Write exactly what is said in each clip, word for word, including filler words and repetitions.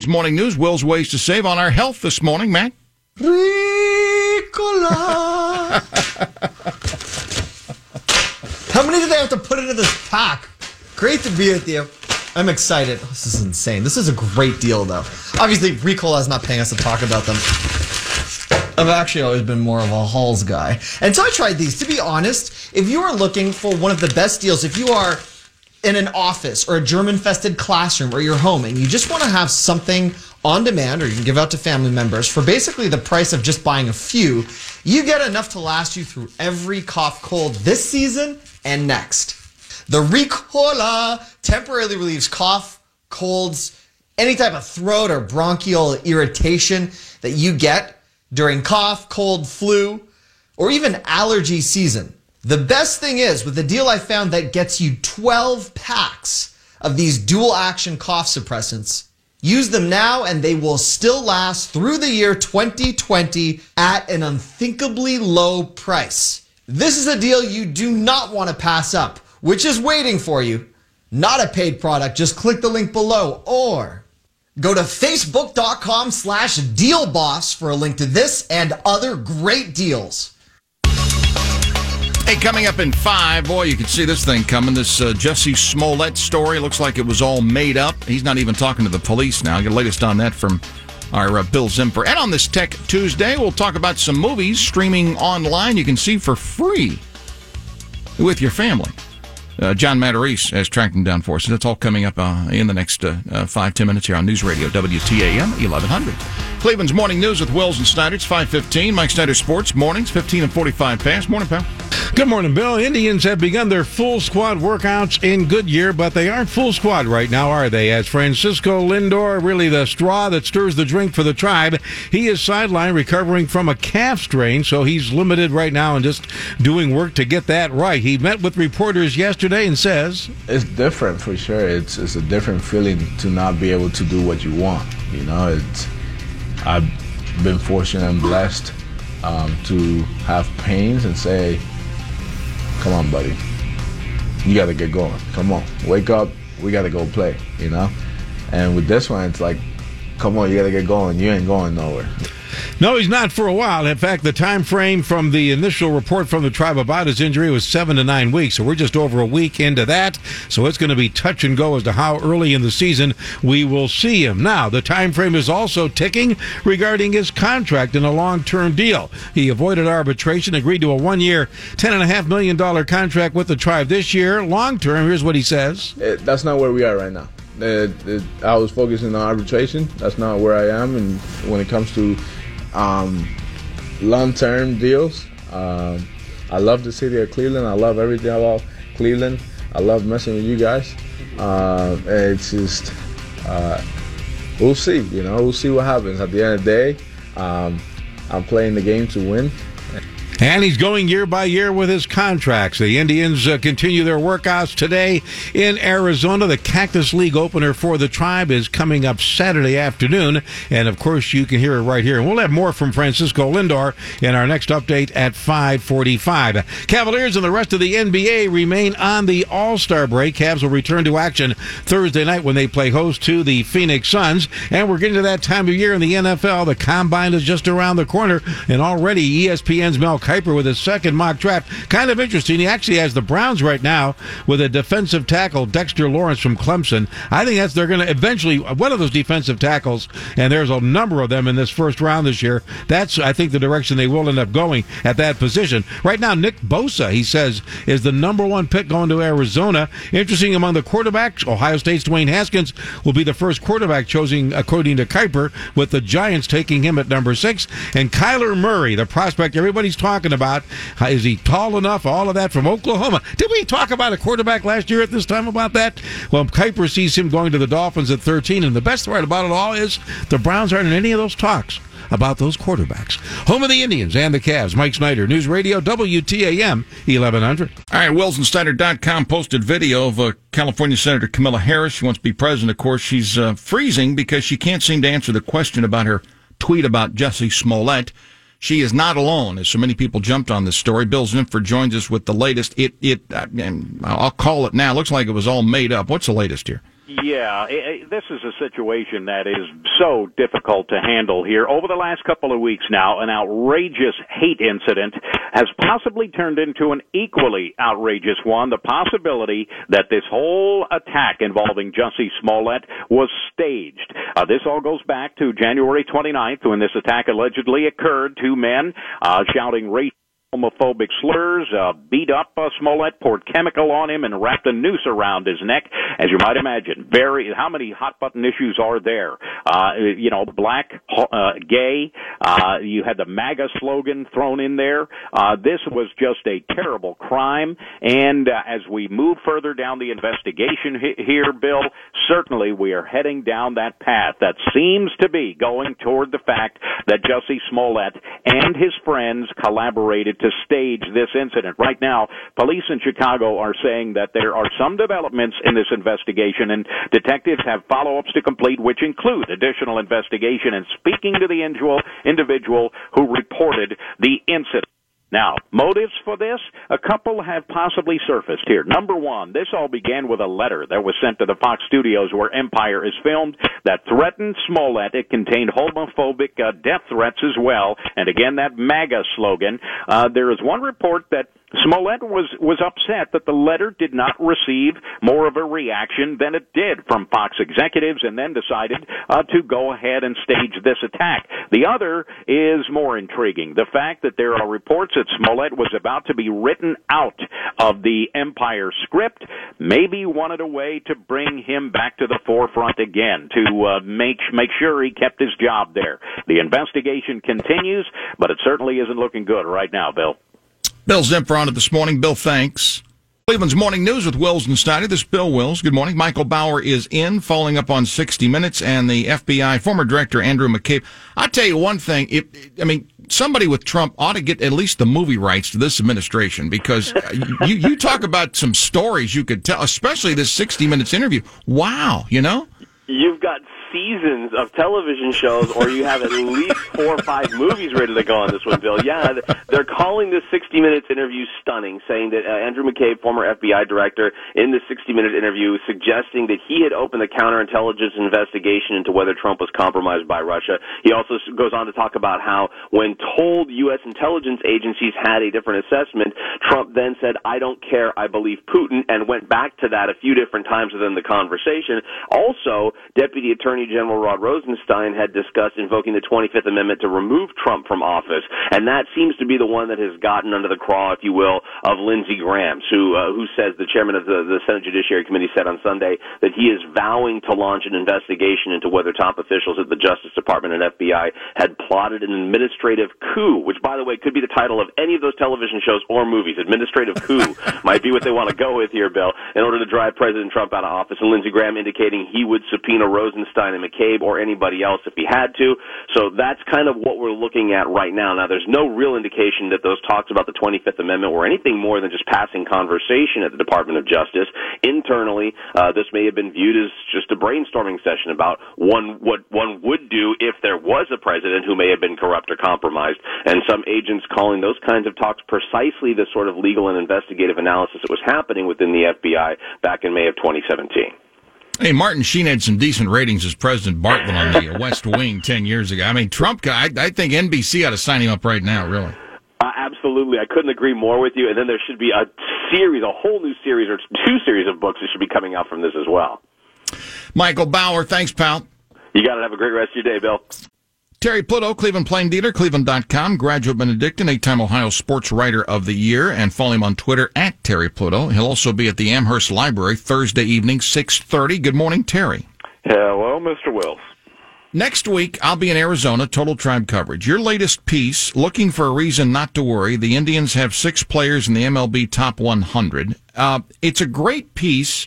Morning News, Will's Ways to Save on our health this morning, Matt. Ricola. How many do they have to put into this pack? Great to be with you. I'm excited. This is insane. This is a great deal, though. Obviously, Ricola is not paying us to talk about them. I've actually always been more of a Halls guy. And so I tried these. To be honest, if you are looking for one of the best deals, if you are in an office or a germ-infested classroom or your home and you just want to have something on demand or you can give out to family members for basically the price of just buying a few, you get enough to last you through every cough cold this season and next. The Ricola temporarily relieves cough, colds, any type of throat or bronchial irritation that you get during cough, cold, flu, or even allergy season. The best thing is, with the deal I found that gets you twelve packs of these dual-action cough suppressants, use them now and they will still last through the year twenty twenty at an unthinkably low price. This is a deal you do not want to pass up, which is waiting for you. Not a paid product, just click the link below or go to facebook.com slash dealboss for a link to this and other great deals. Hey, coming up in five, boy, you can see this thing coming. This uh, Jussie Smollett story looks like it was all made up. He's not even talking to the police now. I'll get the latest on that from our uh, Bill Zimper. And on this Tech Tuesday, we'll talk about some movies streaming online you can see for free with your family. Uh, John Matarese has tracked them down for us. That's all coming up uh, in the next uh, uh, five, ten minutes here on News Radio W T A M eleven hundred. Cleveland's Morning News with Wills and Snyder. It's five fifteen. Mike Snyder Sports, mornings, fifteen and forty-five past. Morning, pal. Good morning, Bill. Indians have begun their full squad workouts in Goodyear, but they aren't full squad right now, are they? As Francisco Lindor, really the straw that stirs the drink for the Tribe, he is sidelined recovering from a calf strain, so he's limited right now and just doing work to get that right. He met with reporters yesterday and says, it's different for sure. It's it's a different feeling to not be able to do what you want. You know, it's I've been fortunate and blessed um, to have pains and say, come on, buddy. You got to get going. Come on. Wake up. We got to go play, you know? And with this one, it's like, come on, you got to get going. You ain't going nowhere. No, he's not for a while. In fact, the time frame from the initial report from the Tribe about his injury was seven to nine weeks. So we're just over a week into that. So it's going to be touch and go as to how early in the season we will see him. Now, the time frame is also ticking regarding his contract in a long-term deal. He avoided arbitration, agreed to a one-year, ten point five million dollars contract with the Tribe this year. Long-term, here's what he says. It, that's not where we are right now. It, it, I was focusing on arbitration. That's not where I am. And when it comes to um, long-term deals, um, I love the city of Cleveland. I love everything about Cleveland. I love messing with you guys. Uh, it's just, uh, we'll see. You know, we'll see what happens. At the end of the day, um, I'm playing the game to win. And he's going year by year with his contracts. The Indians uh, continue their workouts today in Arizona. The Cactus League opener for the Tribe is coming up Saturday afternoon. And, of course, you can hear it right here. And we'll have more from Francisco Lindor in our next update at five forty-five. Cavaliers and the rest of the N B A remain on the All-Star break. Cavs will return to action Thursday night when they play host to the Phoenix Suns. And we're getting to that time of year in the N F L. The Combine is just around the corner. And already E S P N's Mel Kiper with his second mock draft. Kind of interesting. He actually has the Browns right now with a defensive tackle, Dexter Lawrence from Clemson. I think that's they're going to eventually, one of those defensive tackles, and there's a number of them in this first round this year. That's, I think, the direction they will end up going at that position. Right now, Nick Bosa, he says, is the number one pick going to Arizona. Interesting among the quarterbacks, Ohio State's Dwayne Haskins will be the first quarterback chosen, according to Kiper, with the Giants taking him at number six. And Kyler Murray, the prospect everybody's talking about, is he tall enough? All of that from Oklahoma. Did we talk about a quarterback last year at this time about that? Well, Kiper sees him going to the Dolphins at thirteen, and the best part about it all is the Browns aren't in any of those talks about those quarterbacks. Home of the Indians and the Cavs. Mike Snyder, News Radio, W T A M, eleven hundred. All right, Wills and Snyder dot com posted video of uh, California Senator Kamala Harris. She wants to be president. Of course, she's uh, freezing because she can't seem to answer the question about her tweet about Jussie Smollett. She is not alone, as so many people jumped on this story. Bill Zimfer joins us with the latest. It, it, and I'll call it now. It looks like it was all made up. What's the latest here? Yeah, it, it, this is a situation that is so difficult to handle here. Over the last couple of weeks now, an outrageous hate incident has possibly turned into an equally outrageous one, the possibility that this whole attack involving Jussie Smollett was staged. Uh, this all goes back to January twenty-ninth when this attack allegedly occurred. Two men uh, shouting racial homophobic slurs, uh, beat up uh, Smollett, poured chemical on him, and wrapped a noose around his neck. As you might imagine, very how many hot-button issues are there? Uh, you know, black, uh, gay, uh, you had the MAGA slogan thrown in there. Uh, this was just a terrible crime, and uh, as we move further down the investigation he- here, Bill, certainly we are heading down that path that seems to be going toward the fact that Jussie Smollett and his friends collaborated to stage this incident. Right now, police in Chicago are saying that there are some developments in this investigation, and detectives have follow-ups to complete, which include additional investigation and speaking to the individual who reported the incident. Now, motives for this? A couple have possibly surfaced here. Number one, this all began with a letter that was sent to the Fox studios where Empire is filmed that threatened Smollett. It contained homophobic uh, death threats as well, and again, that MAGA slogan. Uh, there is one report that Smollett was, was upset that the letter did not receive more of a reaction than it did from Fox executives, and then decided uh, to go ahead and stage this attack. The other is more intriguing. The fact that there are reports that Smollett was about to be written out of the Empire script, maybe wanted a way to bring him back to the forefront again, to uh, make, make sure he kept his job there. The investigation continues, but it certainly isn't looking good right now, Bill. Bill Zimper on it this morning. Bill, thanks. Cleveland's Morning News with Wills and Snyder. This is Bill Wills. Good morning. Michael Bauer is in, following up on sixty minutes, and the F B I former director Andrew McCabe. I'll tell you one thing. If, I mean, somebody with Trump ought to get at least the movie rights to this administration, because you, you talk about some stories you could tell, especially this sixty minutes interview. Wow, you know? You've got seasons of television shows, or you have at least four or five movies ready to go on this one, Bill. Yeah, they're calling this sixty minutes interview stunning, saying that uh, Andrew McCabe, former F B I director, in the sixty minute interview, suggesting that he had opened a counterintelligence investigation into whether Trump was compromised by Russia. He also goes on to talk about how, when told U S intelligence agencies had a different assessment, Trump then said, "I don't care, I believe Putin," and went back to that a few different times within the conversation. Also, Deputy Attorney General Rod Rosenstein had discussed invoking the twenty-fifth Amendment to remove Trump from office, and that seems to be the one that has gotten under the craw, if you will, of Lindsey Graham, who uh, who says, the chairman of the, the Senate Judiciary Committee said on Sunday that he is vowing to launch an investigation into whether top officials at the Justice Department and F B I had plotted an administrative coup, which, by the way, could be the title of any of those television shows or movies. Administrative coup might be what they want to go with here, Bill, in order to drive President Trump out of office, and Lindsey Graham indicating he would subpoena Rosenstein and McCabe or anybody else if he had to. So that's kind of what we're looking at right now. Now, there's no real indication that those talks about the twenty-fifth Amendment were anything more than just passing conversation at the Department of Justice. Internally, uh, this may have been viewed as just a brainstorming session about one what one would do if there was a president who may have been corrupt or compromised, and some agents calling those kinds of talks precisely the sort of legal and investigative analysis that was happening within the F B I back in May of twenty seventeen. Hey, Martin Sheen had some decent ratings as President Bartlet on the West Wing ten years ago. I mean, Trump, I, I think N B C ought to sign him up right now, really. Uh, absolutely. I couldn't agree more with you. And then there should be a series, a whole new series, or two series of books that should be coming out from this as well. Michael Bauer, thanks, pal. You got to have a great rest of your day, Bill. Terry Pluto, Cleveland Plain Dealer, Cleveland dot com, graduate Benedictine, eight-time Ohio Sports Writer of the Year, and follow him on Twitter at Terry Pluto. He'll also be at the Amherst Library Thursday evening, six thirty. Good morning, Terry. Hello, Mister Wills. Next week, I'll be in Arizona, Total Tribe coverage. Your latest piece, Looking for a Reason Not to Worry. The Indians have six players in the M L B Top one hundred. Uh, it's a great piece.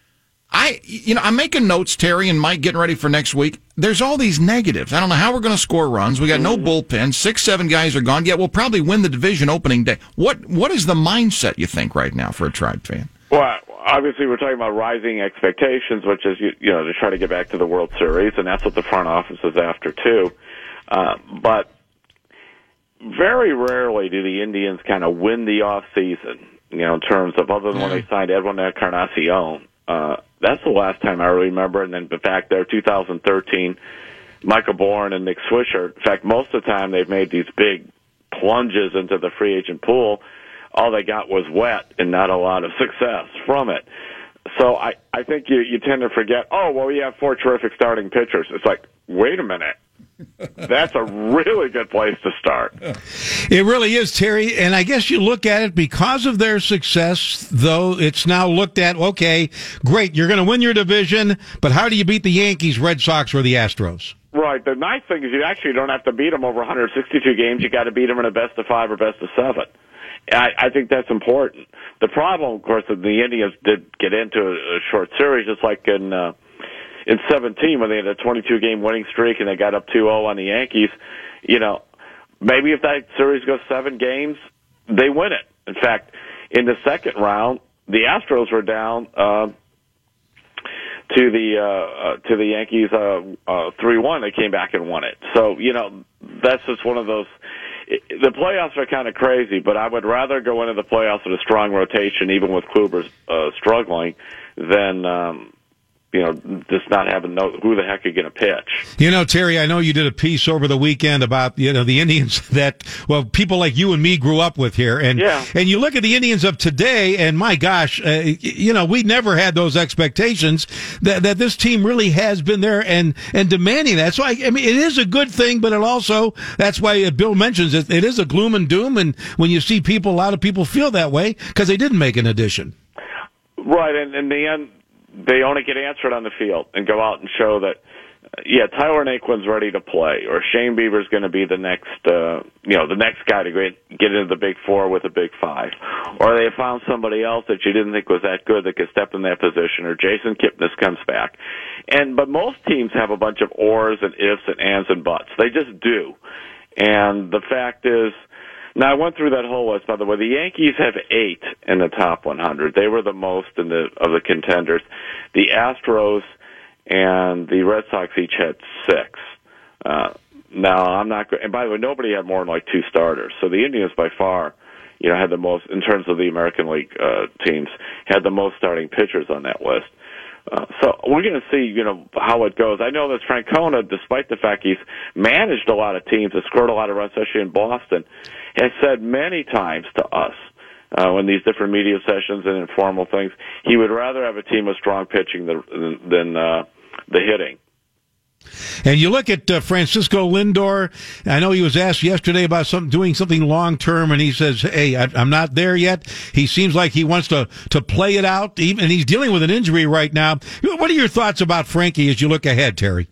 I, you know, I'm making notes, Terry and Mike, getting ready for next week. There's all these negatives. I don't know how we're going to score runs. We got no bullpen. Six, seven guys are gone. Yet we'll probably win the division opening day. What What is the mindset, you think, right now for a Tribe fan? Well, obviously we're talking about rising expectations, which is, you, you know, to try to get back to the World Series, and that's what the front office is after, too. Uh, but very rarely do the Indians kind of win the off season, you know, in terms of, other than when they signed Edwin Encarnacion. Uh, that's the last time I remember. And then back there, two thousand thirteen, Michael Bourne and Nick Swisher. In fact, most of the time they've made these big plunges into the free agent pool. All they got was wet and not a lot of success from it. So I, I think you, you tend to forget, oh, well, we have four terrific starting pitchers. It's like, wait a minute. That's a really good place to start. It really is, Terry. And I guess you look at it because of their success, though it's now looked at, okay, great, you're going to win your division, but how do you beat the Yankees, Red Sox, or the Astros? Right. The nice thing is you actually don't have to beat them over one hundred sixty-two games. You got to beat them in a best of five or best of seven. I, I think that's important. The problem, of course, that the Indians did get into a, a short series, just like in uh, in seventeen when they had a twenty-two game winning streak and they got up two oh on the Yankees. You know, maybe if that series goes seven games, they win it. In fact, in the second round, the Astros were down uh, to the uh, uh, to the Yankees uh, uh, three one. They came back and won it. So you know, that's just one of those. The playoffs are kind of crazy, but I would rather go into the playoffs with a strong rotation, even with Kluber uh, struggling, than um, you know just not having no who the heck are going to pitch. You know, Terry, I know you did a piece over the weekend about you know the Indians that well people like you and me grew up with here, and yeah. and you look at the Indians of today, and my gosh, uh, you know we never had those expectations that that this team really has been there and and demanding that. So I, I mean, it is a good thing, but it also that's why Bill mentions it. It is a gloom and doom, and when you see people, a lot of people feel that way because they didn't make an addition. Right, and in the end, they only get answered on the field and go out and show that, uh, yeah, Tyler Naquin's ready to play, or Shane Bieber's going to be the next, uh, you know, the next guy to get, get into the big four with a big five, or they found somebody else that you didn't think was that good that could step in that position, or Jason Kipnis comes back, and but most teams have a bunch of ors and ifs and ands and buts. They just do, and the fact is. Now, I went through that whole list, by the way. The Yankees have eight in the top one hundred. They were the most in the, of the contenders. The Astros and the Red Sox each had six. Uh, now, I'm not going, and by the way, nobody had more than like two starters. So the Indians by far, you know, had the most, in terms of the American League uh, teams, had the most starting pitchers on that list. Uh, so we're going to see, you know, how it goes. I know that Francona, despite the fact he's managed a lot of teams, has scored a lot of runs, especially in Boston, has said many times to us uh, in these different media sessions and informal things, he would rather have a team with strong pitching than, than uh, the hitting. And you look at uh, Francisco Lindor. I know he was asked yesterday about some, doing something long term, and he says, "Hey, I, I'm not there yet." He seems like he wants to to play it out, even, and he's dealing with an injury right now. What are your thoughts about Frankie as you look ahead, Terry?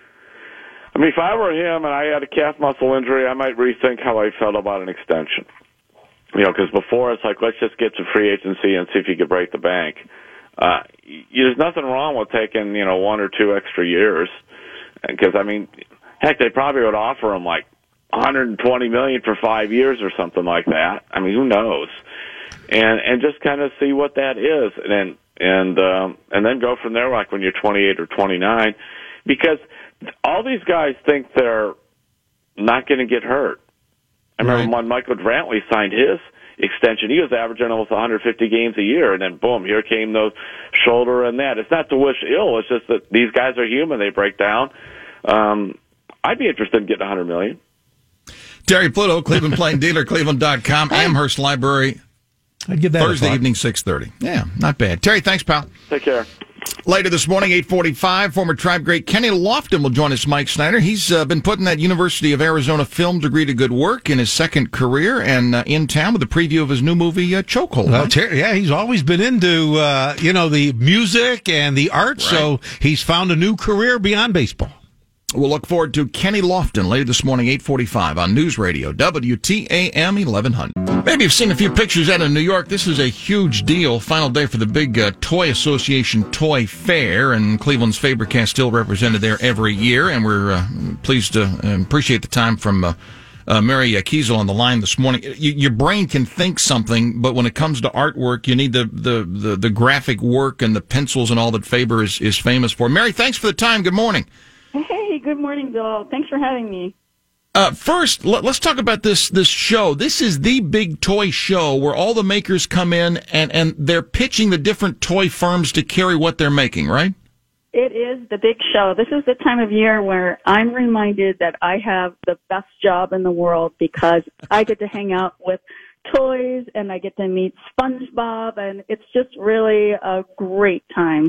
I mean, if I were him and I had a calf muscle injury, I might rethink how I felt about an extension. You know, because before it's like, let's just get to free agency and see if you could break the bank. Uh, there's nothing wrong with taking, you know, one or two extra years. Because, I mean, heck, they probably would offer him like one hundred twenty million dollars for five years or something like that. I mean, who knows? And and just kind of see what that is, and then and um, and then go from there. Like when you're twenty-eight or twenty-nine, because all these guys think they're not going to get hurt. I remember Right. when Michael Brantley signed his extension, he was averaging almost one hundred fifty games a year, and then boom, here came the shoulder and that. It's not to wish ill. It's just that these guys are human; they break down. Um, I'd be interested in getting one hundred million dollars. Terry Pluto, Cleveland Plain Dealer, Cleveland dot com, Amherst Library, I'd give that Thursday a thought. evening, six thirty. Yeah, not bad. Terry, thanks, pal. Take care. Later this morning, eight forty-five, former Tribe great Kenny Lofton will join us, Mike Snyder. He's uh, been putting that University of Arizona film degree to good work in his second career, and uh, in town with a preview of his new movie, uh, Chokehold. Well, Huh? Terry, yeah, he's always been into, uh, you know, the music and the art, so he's found a new career beyond baseball. We'll look forward to Kenny Lofton later this morning, eight forty-five on News Radio, W T A M eleven hundred. Maybe you've seen a few pictures out of New York. This is a huge deal. Final day for the big uh, Toy Association Toy Fair, and Cleveland's Faber-Castell represented there every year, and we're uh, pleased to uh, appreciate the time from uh, uh, Mary Kiesel on the line this morning. You, your brain can think something, but when it comes to artwork, you need the, the, the, the graphic work and the pencils and all that Faber is, is famous for. Mary, thanks for the time. Good morning. Hey, good morning, Bill. Thanks for having me. Uh, first, let, let's talk about this this show. This is the big toy show where all the makers come in and, and they're pitching the different toy firms to carry what they're making, right? It is the big show. This is the time of year where I'm reminded that I have the best job in the world because I get to hang out with toys and I get to meet SpongeBob, and it's just really a great time.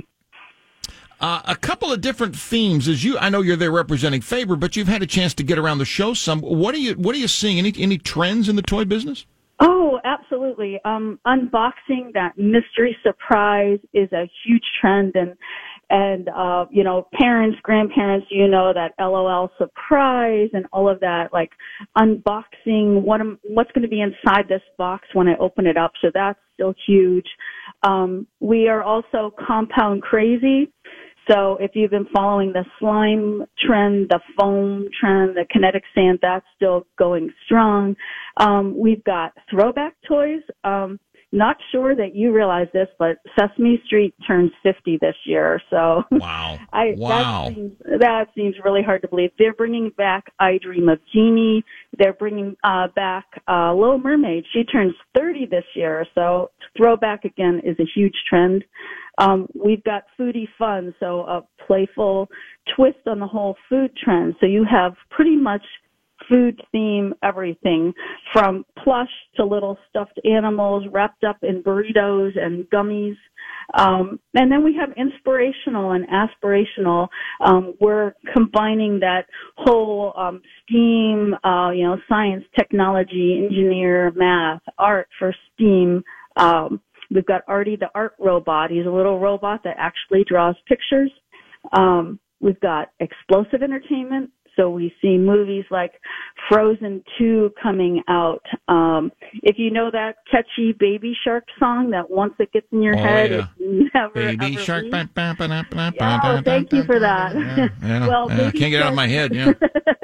Uh, a couple of different themes. As you, I know you're there representing Faber, but you've had a chance to get around the show some. What are you What are you seeing? Any any trends in the toy business? Oh, absolutely. Um, unboxing, that mystery surprise is a huge trend, and and uh, you know, parents, grandparents, you know, that LOL surprise and all of that. Like unboxing, what am, what's going to be inside this box when I open it up? So that's still huge. Um, we are also compound crazy. So if you've been following the slime trend, the foam trend, the kinetic sand, that's still going strong. Um, we've got throwback toys. Um, not sure that you realize this, but Sesame Street turns fifty this year. So wow, I, wow, that seems, that seems really hard to believe. They're bringing back I Dream of Jeannie. They're bringing uh, back uh, Little Mermaid. She turns thirty this year. So throwback again is a huge trend. Um, we've got foodie fun, so a playful twist on the whole food trend. So you have pretty much food theme everything from plush to little stuffed animals wrapped up in burritos and gummies. Um, and then we have inspirational and aspirational. Um, we're combining that whole um, STEAM, uh, you know, science, technology, engineer, math, art for STEAM. Um, We've got Artie the art robot. He's a little robot that actually draws pictures. Um, we've got explosive entertainment. So we see movies like Frozen two coming out. Um, if you know that catchy Baby Shark song that once it gets in your oh, head, yeah. it never, Baby ever Shark. leaves. Oh, thank you for that. Yeah, yeah, well, yeah, I can't get it out of my head, yeah.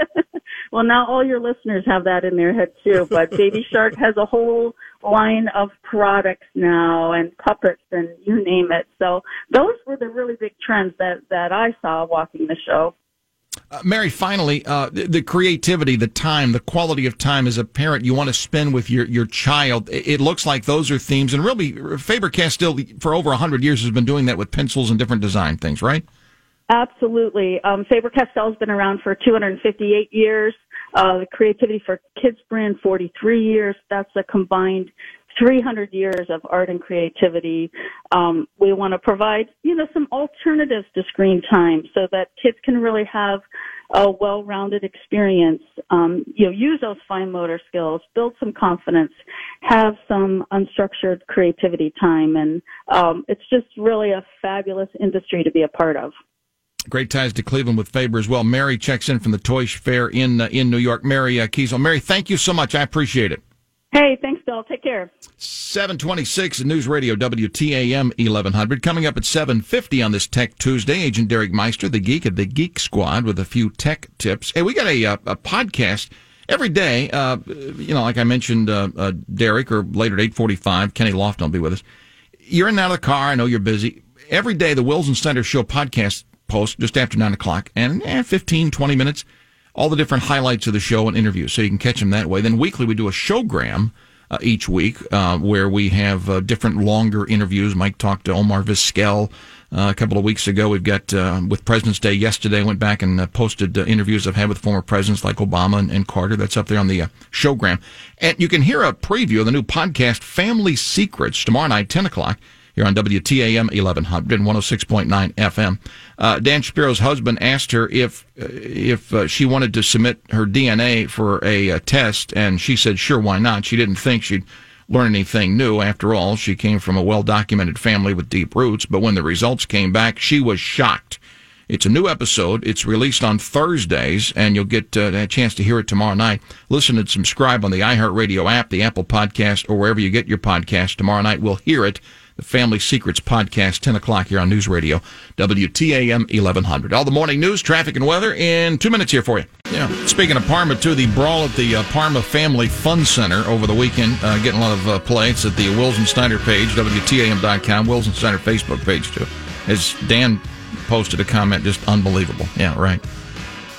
Well, now all your listeners have that in their head too, but Baby Shark has a whole line of products now and puppets and you name it. So those were the really big trends that, that I saw walking the show. Uh, Mary, finally, uh, the, the creativity, the time, the quality of time as a parent you want to spend with your, your child, it, it looks like those are themes. And really, Faber-Castell, for over one hundred years, has been doing that with pencils and different design things, right? Absolutely. Um, Faber-Castell's been around for two hundred fifty-eight years. Uh, the Creativity for Kids brand, forty-three years. That's a combined three hundred years of art and creativity. Um, we want to provide, you know, some alternatives to screen time so that kids can really have a well-rounded experience. Um, you know, use those fine motor skills, build some confidence, have some unstructured creativity time. And um, it's just really a fabulous industry to be a part of. Great ties to Cleveland with Faber as well. Mary checks in from the Toy Fair in uh, in New York. Mary uh, Kiesel. Mary, thank you so much. I appreciate it. Hey, thanks, Bill. Take care. seven twenty-six News Radio W T A M eleven hundred. Coming up at seven fifty on this Tech Tuesday, Agent Derek Meister, the geek of the Geek Squad, with a few tech tips. Hey, we got a, a, a podcast every day. Uh, you know, like I mentioned, uh, uh, Derek, or later at eight forty-five, Kenny Lofton will be with us. You're in and out of the car. I know you're busy. Every day, the Wilson Center Show podcast post just after nine o'clock, and eh, fifteen, twenty minutes, all the different highlights of the show and interviews, so you can catch them that way. Then weekly we do a showgram uh, each week uh, where we have uh, different longer interviews. Mike talked to Omar Vizquel uh, a couple of weeks ago. We've got uh, with President's Day yesterday, went back and uh, posted uh, interviews I've had with former presidents like Obama and, and Carter. That's up there on the uh, showgram. And you can hear a preview of the new podcast Family Secrets tomorrow night, ten o'clock. Here on W T A M eleven hundred and one oh six point nine F M. Uh, Dan Shapiro's husband asked her if uh, if uh, she wanted to submit her D N A for a, a test, and she said, sure, why not? She didn't think she'd learn anything new. After all, she came from a well-documented family with deep roots, but when the results came back, she was shocked. It's a new episode. It's released on Thursdays, and you'll get uh, a chance to hear it tomorrow night. Listen and subscribe on the iHeartRadio app, the Apple Podcast, or wherever you get your podcast. Tomorrow night, we'll hear it. The Family Secrets Podcast, ten o'clock here on News Radio, W T A M eleven hundred. All the morning news, traffic, and weather in two minutes here for you. Yeah. Speaking of Parma, too, the brawl at the uh, Parma Family Fun Center over the weekend, uh, getting a lot of uh, play. It's at the Wilson Snyder page, W T A M dot com, Wilson Snyder Facebook page, too. As Dan posted a comment, just unbelievable. Yeah, right.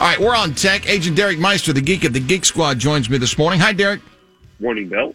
All right, we're on tech. Agent Derek Meister, the geek at the Geek Squad, joins me this morning. Hi, Derek. Morning, Bill.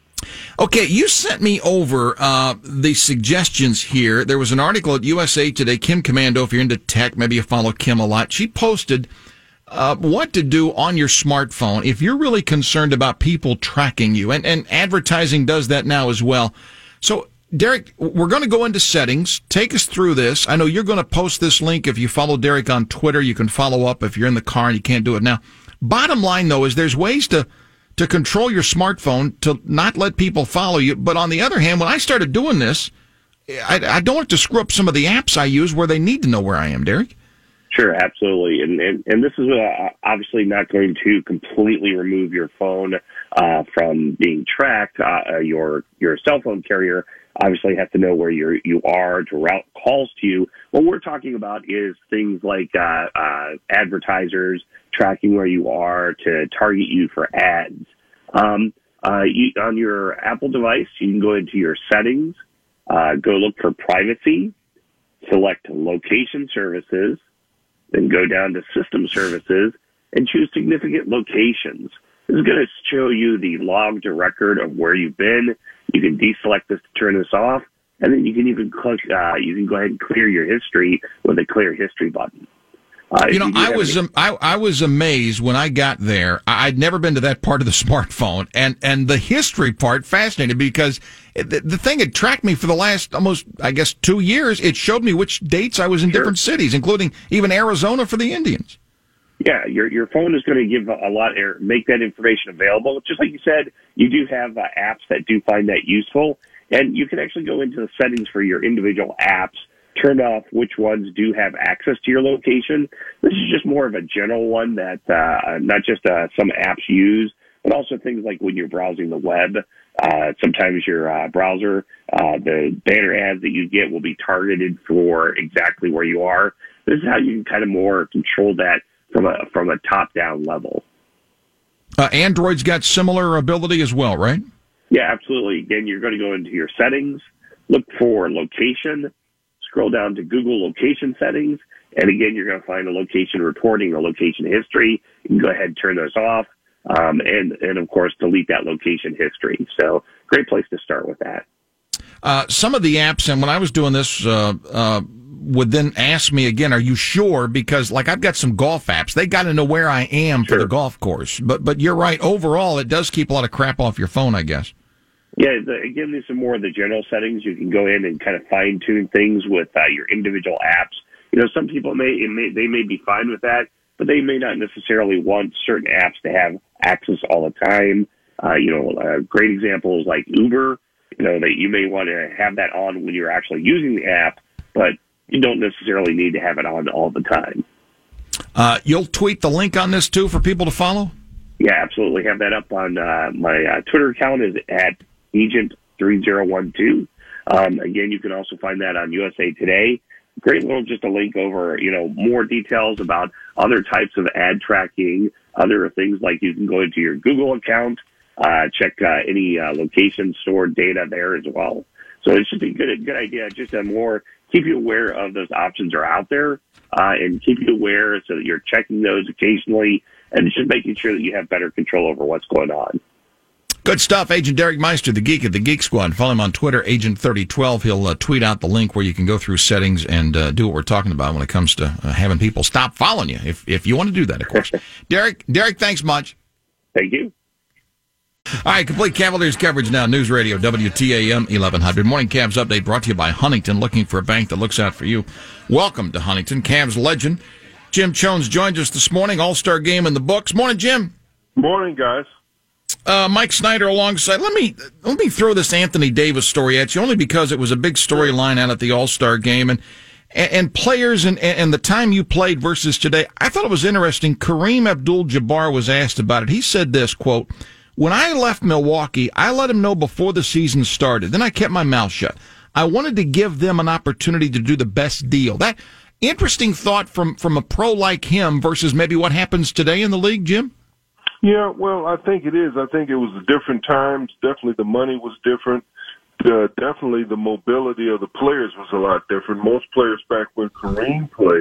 Okay, you sent me over uh, the suggestions here. There was an article at U S A Today. Kim Commando, if you're into tech, maybe you follow Kim a lot. She posted uh, what to do on your smartphone if you're really concerned about people tracking you. And, and advertising does that now as well. So, Derek, we're going to go into settings. Take us through this. I know you're going to post this link. If you follow Derek on Twitter, you can follow up if you're in the car and you can't do it now. Bottom line, though, is there's ways to, to control your smartphone to not let people follow you. But on the other hand, when I started doing this, I, I don't want to screw up some of the apps I use where they need to know where I am, Derek. Sure, absolutely. And and, and this is uh, obviously not going to completely remove your phone uh, from being tracked. Uh, your your cell phone carrier obviously has to know where you're, you are to route calls to you. What we're talking about is things like uh, uh, advertisers tracking where you are to target you for ads. Um, uh, you, on your Apple device, you can go into your settings, uh, go look for privacy, select location services, then go down to system services and choose significant locations. This is going to show you the logged record of where you've been. You can deselect this to turn this off, and then you can even click, uh, you can go ahead and clear your history with a clear history button. Uh, you know, you I was any- um, I, I was amazed when I got there. I'd never been to that part of the smartphone, and, and the history part fascinated me because the, the thing had tracked me for the last almost, I guess, two years. It showed me which dates I was in Sure. different cities, including even Arizona for the Indians. Yeah, your your phone is going to give a lot, or make that information available. Just like you said, you do have uh, apps that do find that useful, and you can actually go into the settings for your individual apps, turn off which ones do have access to your location. This is just more of a general one that uh, not just uh, some apps use, but also things like when you're browsing the web. Uh, sometimes your uh, browser, uh, the banner ads that you get will be targeted for exactly where you are. This is how you can kind of more control that from a from a top-down level. Uh, Android's got similar ability as well, right? Yeah, absolutely. Again, you're going to go into your settings, look for location, scroll down to Google location settings, and again, you're going to find a location reporting or location history. You can go ahead and turn those off, um, and, and, of course, delete that location history. So great place to start with that. Uh, some of the apps, and when I was doing this, uh, uh, would then ask me again, are you sure? Because, like, I've got some golf apps. They got to know where I am Sure. for the golf course. But but you're right. Overall, it does keep a lot of crap off your phone, I guess. Yeah, the, again, these are more of the general settings. You can go in and kind of fine-tune things with uh, your individual apps. You know, some people may, it may they may be fine with that, but they may not necessarily want certain apps to have access all the time. Uh, you know, a great example is like Uber. You know, that you may want to have that on when you're actually using the app, but you don't necessarily need to have it on all the time. Uh, you'll tweet the link on this, too, for people to follow? Yeah, absolutely. Have that up on uh, my uh, Twitter account is at agent three zero one two. Um, again, you can also find that on U S A Today. Great little just a link over, you know, more details about other types of ad tracking, other things like you can go into your Google account, uh, check uh, any uh, location stored data there as well. So it's just a good, good idea, just a more keep you aware of those options are out there, uh, and keep you aware so that you're checking those occasionally and just making sure that you have better control over what's going on. Good stuff. Agent Derek Meister, the geek at the Geek Squad. Follow him on Twitter, Agent thirty twelve. He'll uh, tweet out the link where you can go through settings and uh, do what we're talking about when it comes to uh, having people stop following you, if if you want to do that, of course. Derek, Derek, thanks much. Thank you. All right, complete Cavaliers coverage now. News Radio, W T A M eleven hundred. Morning Cavs update brought to you by Huntington, looking for a bank that looks out for you. Welcome to Huntington. Cavs legend Jim Chones joins us this morning. All-Star game in the books. Morning, Jim. Morning, guys. Uh, Mike Snyder alongside. Let me let me throw this Anthony Davis story at you, only because it was a big storyline out at the All-Star game. And and, and players and, and the time you played versus today, I thought it was interesting. Kareem Abdul-Jabbar was asked about it. He said this, quote, "When I left Milwaukee, I let him know before the season started. Then I kept my mouth shut. I wanted to give them an opportunity to do the best deal." That interesting thought from, from a pro like him versus maybe what happens today in the league, Jim? Yeah, well, I think it is. I think it was different times. Definitely the money was different. Uh, definitely the mobility of the players was a lot different. Most players back when Kareem played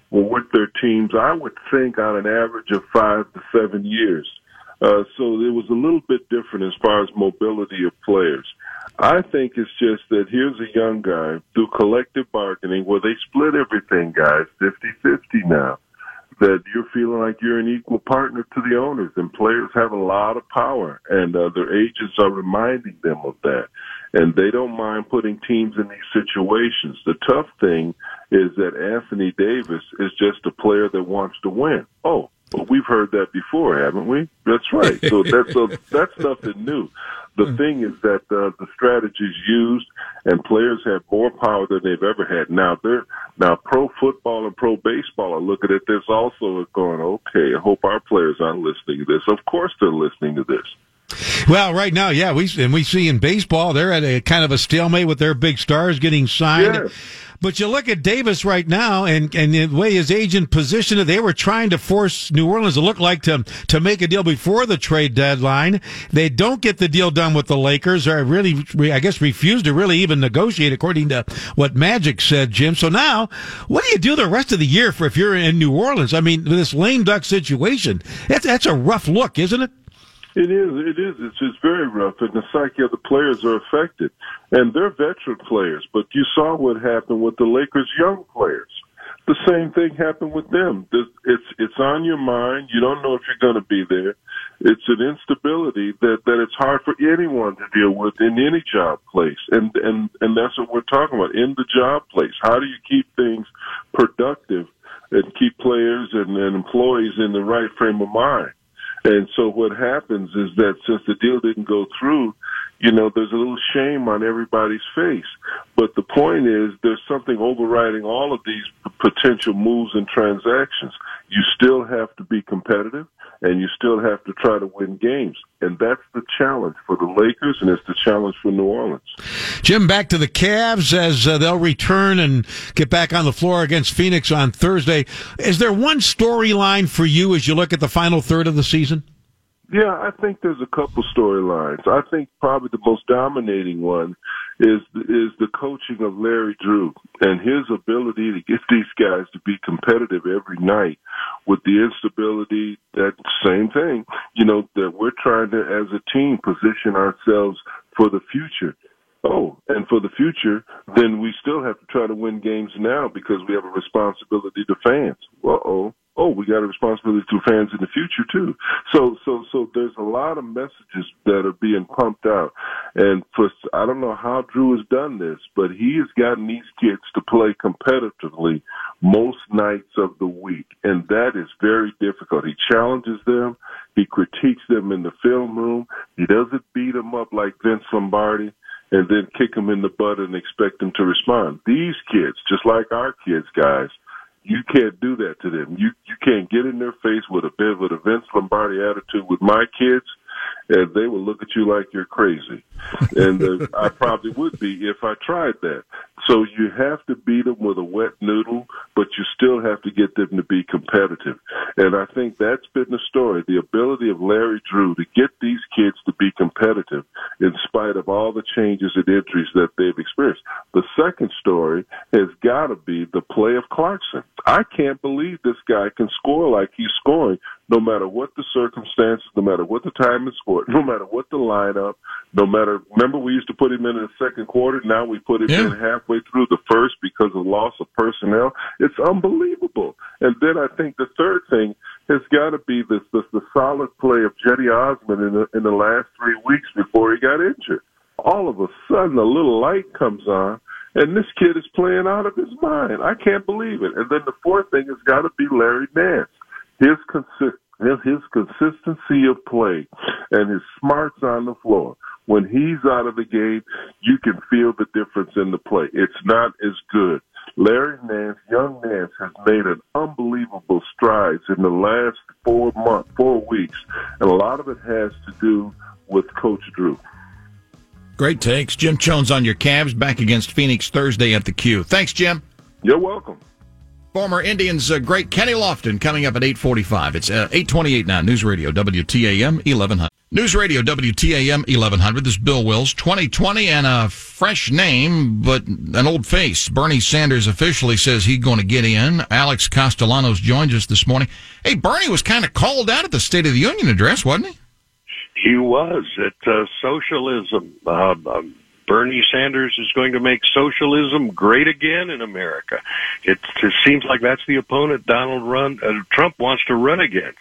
were with their teams, I would think, on an average of five to seven years. Uh, so it was a little bit different as far as mobility of players. I think it's just that here's a young guy through collective bargaining where they split everything, guys, fifty-fifty now, that you're feeling like you're an equal partner to the owners, and players have a lot of power, and uh, their agents are reminding them of that. And they don't mind putting teams in these situations. The tough thing is that Anthony Davis is just a player that wants to win. Oh, but we've heard that before, haven't we? That's right. So that's a, that's nothing new. The thing is that uh, the strategies used, and players have more power than they've ever had. Now, they're now pro football and pro baseball are looking at this also and going, okay, I hope our players aren't listening to this. Of course, they're listening to this. Well, right now, yeah, we and we see in baseball they're at a kind of a stalemate with their big stars getting signed. Yeah. But you look at Davis right now, and, and the way his agent positioned it, they were trying to force New Orleans to look like to to make a deal before the trade deadline. They don't get the deal done with the Lakers, or really, I guess, refuse to really even negotiate, according to what Magic said, Jim. So now, what do you do the rest of the year for if you're in New Orleans? I mean, this lame duck situation, that's, that's a rough look, isn't it? It is. It is. It's just very rough, and the psyche of the players are affected. And they're veteran players, but you saw what happened with the Lakers' young players. The same thing happened with them. It's it's on your mind. You don't know if you're going to be there. It's an instability that, that it's hard for anyone to deal with in any job place, and and and that's what we're talking about in the job place. How do you keep things productive and keep players and, and employees in the right frame of mind? And so what happens is that since the deal didn't go through, you know, there's a little shame on everybody's face. But the point is there's something overriding all of these potential moves and transactions. You still have to be competitive, and you still have to try to win games. And that's the challenge for the Lakers, and it's the challenge for New Orleans. Jim, back to the Cavs as uh, they'll return and get back on the floor against Phoenix on Thursday. Is there one storyline for you as you look at the final third of the season? Yeah, I think there's a couple storylines. I think probably the most dominating one is is the coaching of Larry Drew and his ability to get these guys to be competitive every night with the instability, that same thing, you know, that we're trying to, as a team, position ourselves for the future. Oh, and for the future, then we still have to try to win games now because we have a responsibility to fans. Uh-oh. Oh, we got a responsibility to fans in the future too. So, so, so there's a lot of messages that are being pumped out. And for, I don't know how Drew has done this, but he has gotten these kids to play competitively most nights of the week. And that is very difficult. He challenges them. He critiques them in the film room. He doesn't beat them up like Vince Lombardi and then kick them in the butt and expect them to respond. These kids, just like our kids, guys, you can't do that to them. You you can't get in their face with a bit with a Vince Lombardi attitude with my kids, and they will look at you like you're crazy. And uh, I probably would be if I tried that. So you have to beat them with a wet noodle, but you still have to get them to be competitive. And I think that's been the story, the ability of Larry Drew to get these kids to be competitive in spite of all the changes and injuries that they've experienced. The second story has got to be the play of Clarkson. I can't believe this guy can score like he's scoring, no matter what the circumstances, no matter what the time is scored, no matter what the lineup, no matter, remember we used to put him in in the second quarter, now we put him yeah. in halfway through the first because of loss of personnel. It's unbelievable. And then I think the third thing has got to be this, this the solid play of Jetty Osmond in the, in the last three weeks before he got injured. All of a sudden, a little light comes on, and this kid is playing out of his mind. I can't believe it. And then the fourth thing has got to be Larry Nance. His consist his, his consistency of play and his smarts on the floor. When he's out of the game, you can feel the difference in the play. It's not as good. Larry Nance, young Nance, has made an unbelievable strides in the last four months, four weeks, and a lot of it has to do with Coach Drew. Great takes. Jim Chones on your Cavs, back against Phoenix Thursday at the Q. Thanks, Jim. You're welcome. Former Indians uh, great Kenny Lofton coming up at eight forty-five. It's uh, eight twenty-eight now. News Radio, W T A M, eleven hundred. News Radio W T A M eleven hundred. This is Bill Wills. twenty twenty and a fresh name, but an old face. Bernie Sanders officially says he's going to get in. Alex Castellanos joins us this morning. Hey, Bernie was kind of called out at the State of the Union address, wasn't he? He was. At uh, socialism. Uh, um, Bernie Sanders is going to make socialism great again in America. It, it seems like that's the opponent Donald run, uh, Trump wants to run against.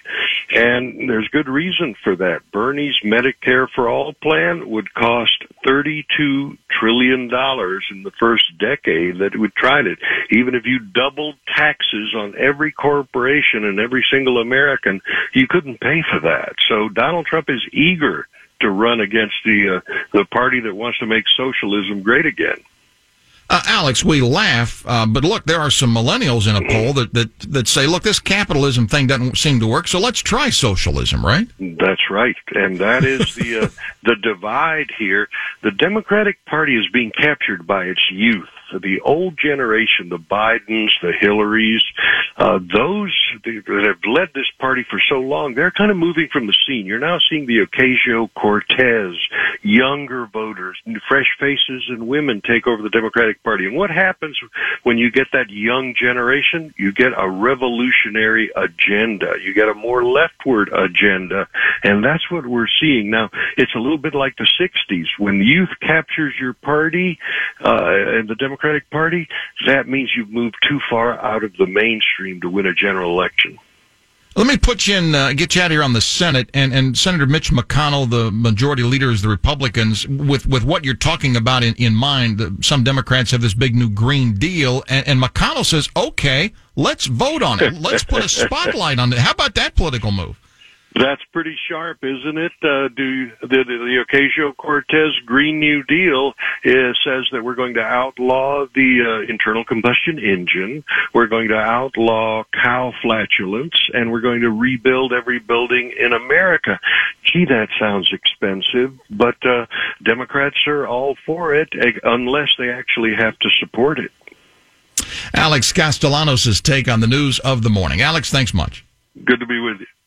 And there's good reason for that. Bernie's Medicare for All plan would cost thirty-two trillion dollars in the first decade that it would try it. Even if you doubled taxes on every corporation and every single American, you couldn't pay for that. So Donald Trump is eager to run against the uh, the party that wants to make socialism great again. Uh, Alex, we laugh, uh, but look, there are some millennials in a poll that, that, that say, look, this capitalism thing doesn't seem to work, so let's try socialism, right? That's right, and that is the uh, the divide here. The Democratic Party is being captured by its youth. The old generation, the Bidens, the Hillarys, uh, those that have led this party for so long, they're kind of moving from the scene. You're now seeing the Ocasio-Cortez, younger voters, fresh faces and women take over the Democratic Party. And what happens when you get that young generation? You get a revolutionary agenda. You get a more leftward agenda. And that's what we're seeing. Now, it's a little bit like the sixties. When youth captures your party, uh, and the Democratic Democratic Party, that means you've moved too far out of the mainstream to win a general election. Let me put you in, uh, get you out here on the Senate, and, and Senator Mitch McConnell, the majority leader of the Republicans, with, with what you're talking about in, in mind, the, some Democrats have this big new Green Deal, and, and McConnell says, okay, let's vote on it. Let's put a spotlight on it. How about that political move? That's pretty sharp, isn't it? Uh, do the, the, the Ocasio-Cortez Green New Deal is, says that we're going to outlaw the uh, internal combustion engine, we're going to outlaw cow flatulence, and we're going to rebuild every building in America. Gee, that sounds expensive, but uh, Democrats are all for it, unless they actually have to support it. Alex Castellanos' take on the news of the morning. Alex, thanks much. Good to be with you.